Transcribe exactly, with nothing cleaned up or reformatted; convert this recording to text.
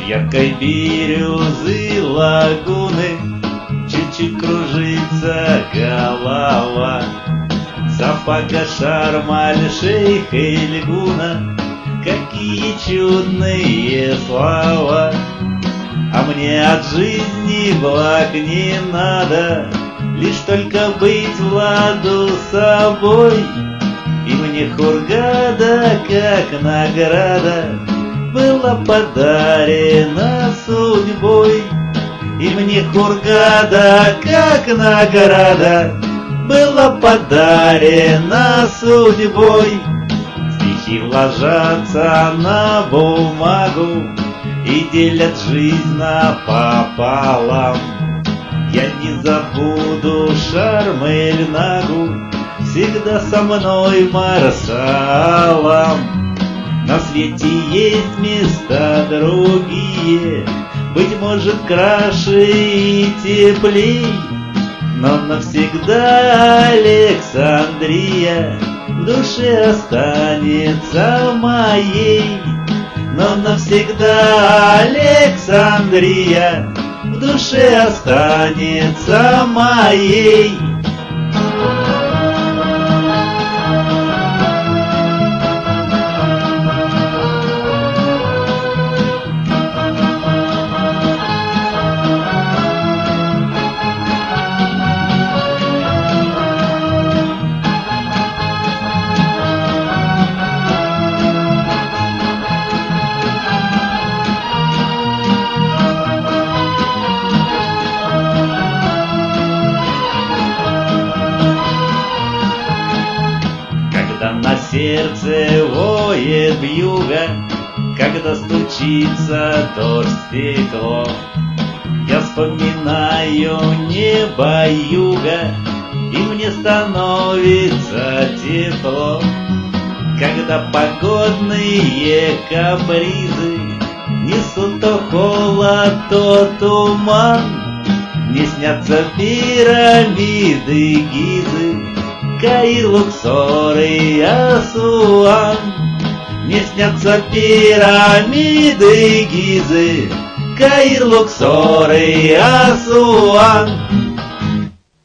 яркой бирюзы лагуны чуть-чуть кружится голова. Сапога шармаль шейх Эльгуна, какие чудные слова. А мне от жизни благ не надо, лишь только быть в ладу с собой. И мне Хургада, как награда, была подарена судьбой. И мне Хургада, как награда, была подарена судьбой. Стихи ложатся на бумагу и делят жизнь напополам. Я не забуду Шарм-эль-Нагу, всегда со мной Марсалам. На свете есть места другие, быть может, краше и теплей, но навсегда Александрия в душе останется моей. Но навсегда Александрия в душе останется моей. На сердце воет вьюга, когда стучится дождь в стекло. Я вспоминаю небо юга, и мне становится тепло. Когда погодные капризы несут то холод, то туман, мне снятся пирамиды Гизы, Каир, Луксор и Асуан. Мне снятся пирамиды Гизы, Каир, Луксор и Асуан.